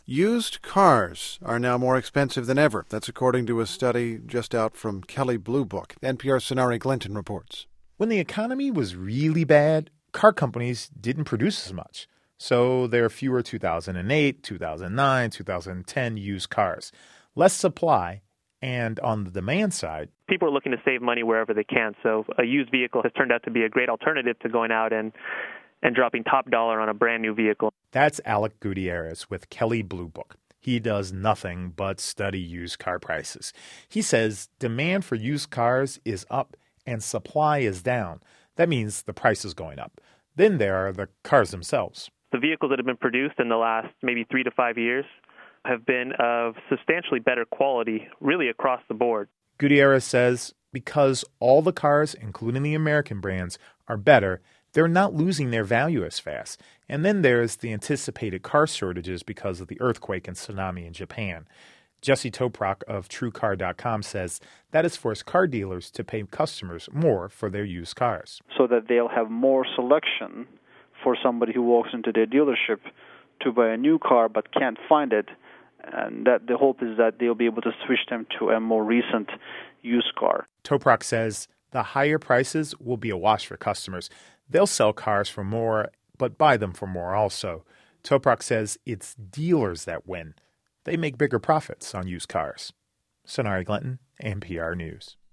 Used cars are now more expensive than ever. That's according to a study just out from Kelley Blue Book. NPR's Sonari Glinton reports. When the economy was really bad, car companies didn't produce as much. So there are fewer 2008, 2009, 2010 used cars. Less supply, and on the demand side, people are looking to save money wherever they can. So a used vehicle has turned out to be a great alternative to going out and dropping top dollar on a brand new vehicle. That's Alec Gutierrez with Kelley Blue Book. He does nothing but study used car prices. He says demand for used cars is up and supply is down. That means the price is going up. Then there are the cars themselves. The vehicles that have been produced in the last maybe 3 to 5 years have been of substantially better quality, really across the board. Gutierrez says because all the cars, including the American brands, are better, they're not losing their value as fast. And then there's the anticipated car shortages because of the earthquake and tsunami in Japan. Jesse Toprak of TrueCar.com says that has forced car dealers to pay customers more for their used cars. So that they'll have more selection for somebody who walks into their dealership to buy a new car but can't find it. And that the hope is that they'll be able to switch them to a more recent used car. Toprak says the higher prices will be a wash for customers. They'll sell cars for more, but buy them for more also. Toprak says it's dealers that win. They make bigger profits on used cars. Sonari Glinton, NPR News.